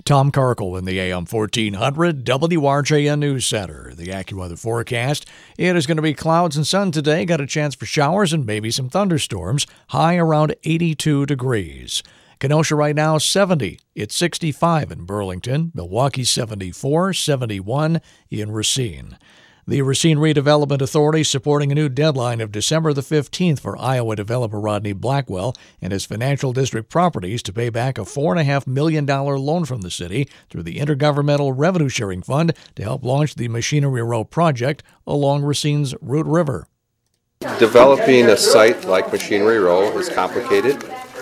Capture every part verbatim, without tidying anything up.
Tom Karkel in the A M fourteen hundred W R J N News Center. The AccuWeather forecast. It is going to be clouds and sun today. Got a chance for showers and maybe some thunderstorms. High around eighty-two degrees. Kenosha right now, seventy. It's sixty-five in Burlington. Milwaukee, seventy-four. seventy-one in Racine. The Racine Redevelopment Authority supporting a new deadline of December the fifteenth for Iowa developer Rodney Blackwell and his financial district properties to pay back a four point five million dollars loan from the city through the Intergovernmental Revenue Sharing Fund to help launch the Machinery Row project along Racine's Root River. Developing a site like Machinery Row is complicated,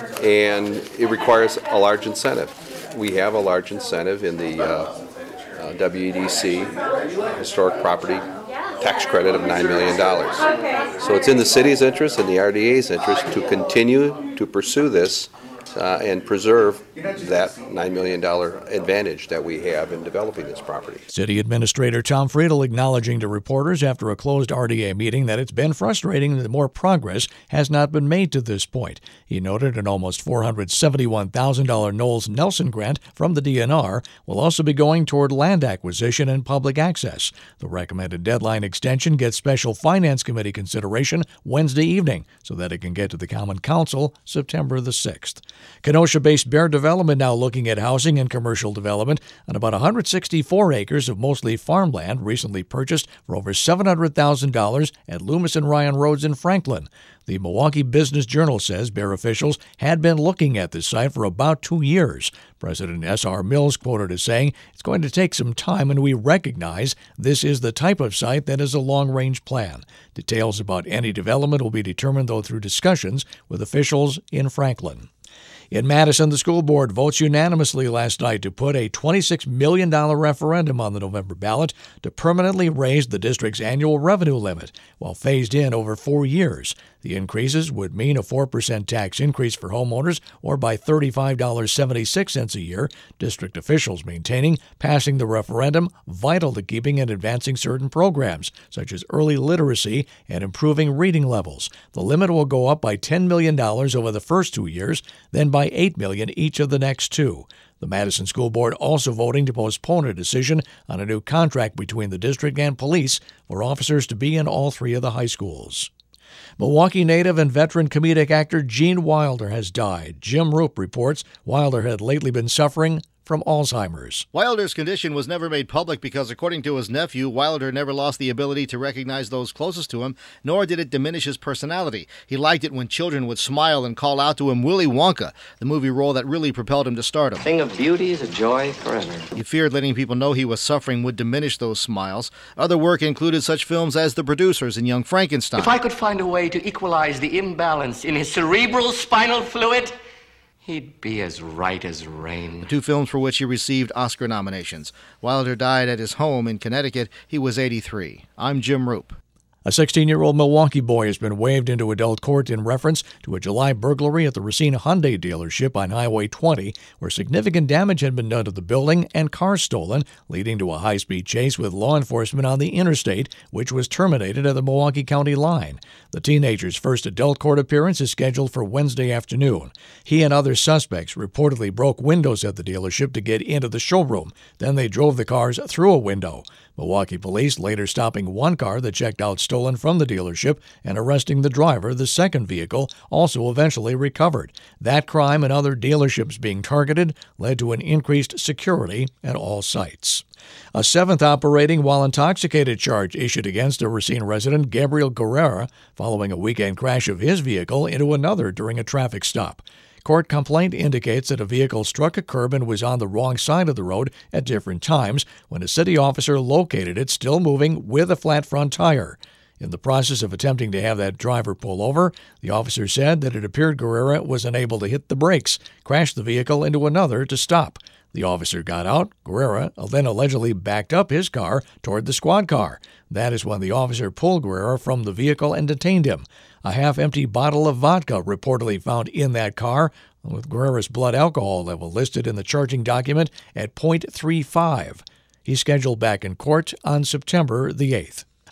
and it requires a large incentive. We have a large incentive in the uh, uh, W E D C, Historic Property Tax Credit of nine million dollars. So it's in the city's interest and the R D A's interest to continue to pursue this uh, and preserve that nine million dollars advantage that we have in developing this property. City Administrator Tom Friedel acknowledging to reporters after a closed R D A meeting that it's been frustrating that more progress has not been made to this point. He noted an almost four hundred seventy-one thousand dollars Knowles Nelson grant from the D N R will also be going toward land acquisition and public access. The recommended deadline extension gets special Finance Committee consideration Wednesday evening so that it can get to the Common Council September the sixth. Kenosha-based Bear Development now looking at housing and commercial development on about one hundred sixty-four acres of mostly farmland recently purchased for over seven hundred thousand dollars at Loomis and Ryan Roads in Franklin. The Milwaukee Business Journal says Bear officials had been looking at this site for about two years. President S R Mills quoted as saying, "It's going to take some time, and we recognize this is the type of site that is a long-range plan. Details about any development will be determined, though, through discussions with officials in Franklin." In Madison, the school board votes unanimously last night to put a twenty-six million dollars referendum on the November ballot to permanently raise the district's annual revenue limit, while phased in over four years. The increases would mean a four percent tax increase for homeowners, or by thirty-five dollars and seventy-six cents a year, district officials maintaining passing the referendum vital to keeping and advancing certain programs, such as early literacy and improving reading levels. The limit will go up by ten million dollars over the first two years, then by eight million dollars each of the next two. The Madison School Board also voting to postpone a decision on a new contract between the district and police for officers to be in all three of the high schools. Milwaukee native and veteran comedic actor Gene Wilder has died. Jim Roop reports Wilder had lately been suffering from Alzheimer's. Wilder's condition was never made public because, according to his nephew, Wilder never lost the ability to recognize those closest to him, nor did it diminish his personality. He liked it when children would smile and call out to him Willy Wonka, the movie role that really propelled him to stardom. Thing of beauty is a joy forever. He feared letting people know he was suffering would diminish those smiles. Other work included such films as The Producers and Young Frankenstein. If I could find a way to equalize the imbalance in his cerebral spinal fluid, he'd be as right as rain. The two films for which he received Oscar nominations. Wilder died at his home in Connecticut. He was eighty-three. I'm Jim Roop. A sixteen-year-old Milwaukee boy has been waived into adult court in reference to a July burglary at the Racine Hyundai dealership on Highway twenty, where significant damage had been done to the building and cars stolen, leading to a high-speed chase with law enforcement on the interstate, which was terminated at the Milwaukee County line. The teenager's first adult court appearance is scheduled for Wednesday afternoon. He and other suspects reportedly broke windows at the dealership to get into the showroom. Then they drove the cars through a window. Milwaukee police later stopping one car that checked out stolen from the dealership and arresting the driver. The second vehicle also eventually recovered. That crime and other dealerships being targeted led to an increased security at all sites. A seventh operating while intoxicated charge issued against a Racine resident, Gabriel Guerrera, following a weekend crash of his vehicle into another during a traffic stop. Court complaint indicates that a vehicle struck a curb and was on the wrong side of the road at different times when a city officer located it still moving with a flat front tire. In the process of attempting to have that driver pull over, the officer said that it appeared Guerrera was unable to hit the brakes, crashed the vehicle into another to stop. The officer got out. Guerrera then allegedly backed up his car toward the squad car. That is when the officer pulled Guerrera from the vehicle and detained him. A half-empty bottle of vodka reportedly found in that car, with Guerrera's blood alcohol level listed in the charging document at point three five. He's scheduled back in court on September the eighth.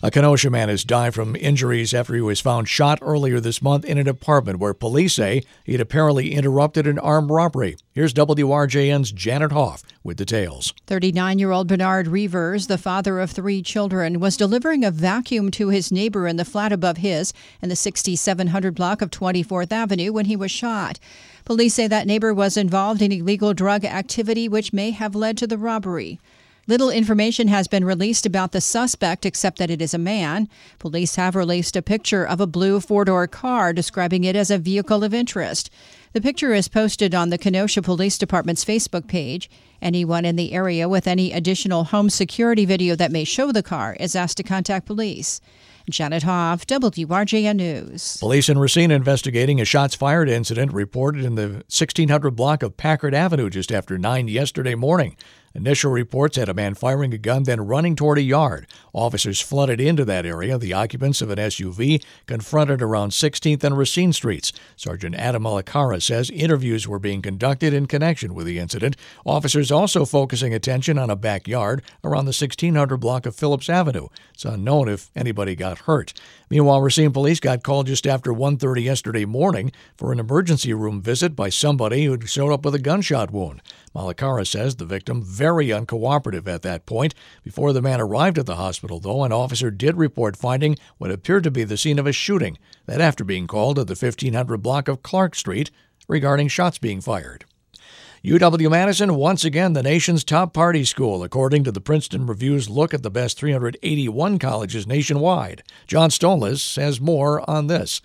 A Kenosha man has died from injuries after he was found shot earlier this month in an apartment where police say he'd apparently interrupted an armed robbery. Here's W R J N's Janet Hoff with details. thirty-nine-year-old Bernard Reavers, the father of three children, was delivering a vacuum to his neighbor in the flat above his in the sixty-seven hundred block of twenty-fourth Avenue when he was shot. Police say that neighbor was involved in illegal drug activity, which may have led to the robbery. Little information has been released about the suspect except that it is a man. Police have released a picture of a blue four-door car, describing it as a vehicle of interest. The picture is posted on the Kenosha Police Department's Facebook page. Anyone in the area with any additional home security video that may show the car is asked to contact police. Janet Hoff, W R J N News. Police in Racine investigating a shots fired incident reported in the sixteen hundred block of Packard Avenue just after nine yesterday morning. Initial reports had a man firing a gun, then running toward a yard. Officers flooded into that area. The occupants of an S U V confronted around sixteenth and Racine Streets. Sergeant Adam Malacara says interviews were being conducted in connection with the incident. Officers also focusing attention on a backyard around the sixteen hundred block of Phillips Avenue. It's unknown if anybody got hurt. Meanwhile, Racine police got called just after one thirty yesterday morning for an emergency room visit by somebody who showed up with a gunshot wound. Malacara says the victim very uncooperative at that point. Before the man arrived at the hospital, though, an officer did report finding what appeared to be the scene of a shooting. That after being called at the fifteen hundred block of Clark Street regarding shots being fired. U W-Madison, once again the nation's top party school, according to the Princeton Review's look at the best three hundred eighty-one colleges nationwide. John Stolas has more on this.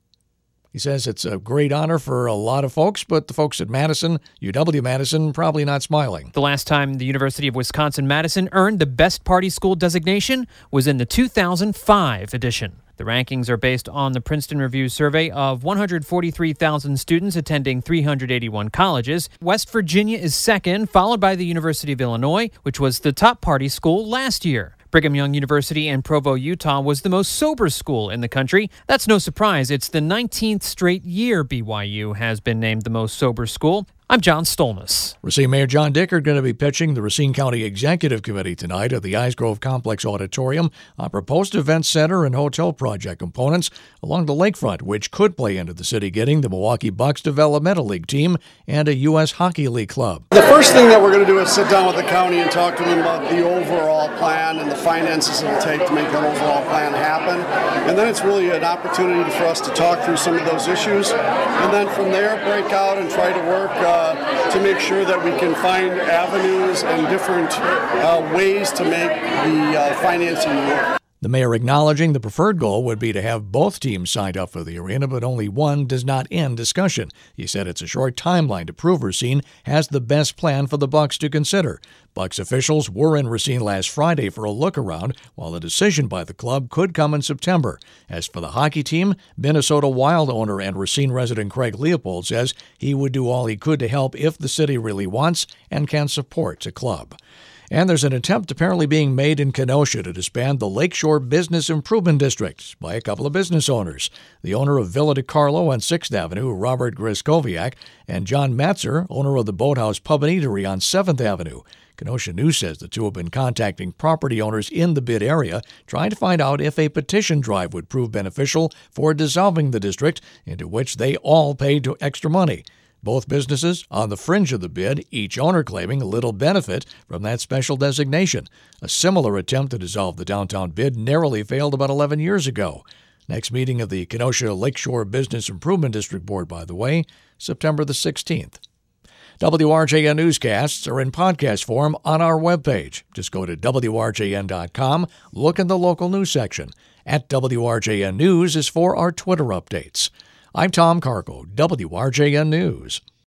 He says it's a great honor for a lot of folks, but the folks at Madison, U W-Madison, probably not smiling. The last time the University of Wisconsin-Madison earned the Best Party School designation was in the two thousand five edition. The rankings are based on the Princeton Review survey of one hundred forty-three thousand students attending three hundred eighty-one colleges. West Virginia is second, followed by the University of Illinois, which was the top party school last year. Brigham Young University in Provo, Utah was the most sober school in the country. That's no surprise. It's the nineteenth straight year B Y U has been named the most sober school. I'm John Stolness. Racine Mayor John Dickert going to be pitching the Racine County Executive Committee tonight at the Eisgrove Complex Auditorium on proposed event center and hotel project components along the lakefront, which could play into the city getting the Milwaukee Bucks Developmental League team and a U S Hockey League club. The first thing that we're going to do is sit down with the county and talk to them about the overall plan and the finances it'll take to make that overall plan happen. And then it's really an opportunity for us to talk through some of those issues. And then from there, break out and try to work uh, Uh, to make sure that we can find avenues and different uh, ways to make the uh, financing work. The mayor acknowledging the preferred goal would be to have both teams signed up for the arena, but only one does not end discussion. He said it's a short timeline to prove Racine has the best plan for the Bucks to consider. Bucks officials were in Racine last Friday for a look-around, while a decision by the club could come in September. As for the hockey team, Minnesota Wild owner and Racine resident Craig Leopold says he would do all he could to help if the city really wants and can support the club. And there's an attempt apparently being made in Kenosha to disband the Lakeshore Business Improvement District by a couple of business owners. The owner of Villa DiCarlo on sixth Avenue, Robert Griskowiak, and John Matzer, owner of the Boathouse Pub and Eatery on seventh Avenue. Kenosha News says the two have been contacting property owners in the bid area, trying to find out if a petition drive would prove beneficial for dissolving the district, into which they all paid extra money. Both businesses on the fringe of the bid, each owner claiming a little benefit from that special designation. A similar attempt to dissolve the downtown bid narrowly failed about eleven years ago. Next meeting of the Kenosha Lakeshore Business Improvement District Board, by the way, September the sixteenth. W R J N newscasts are in podcast form on our webpage. Just go to W R J N dot com, look in the local news section. At W R J N News is for our Twitter updates. I'm Tom Carco, W R J N News.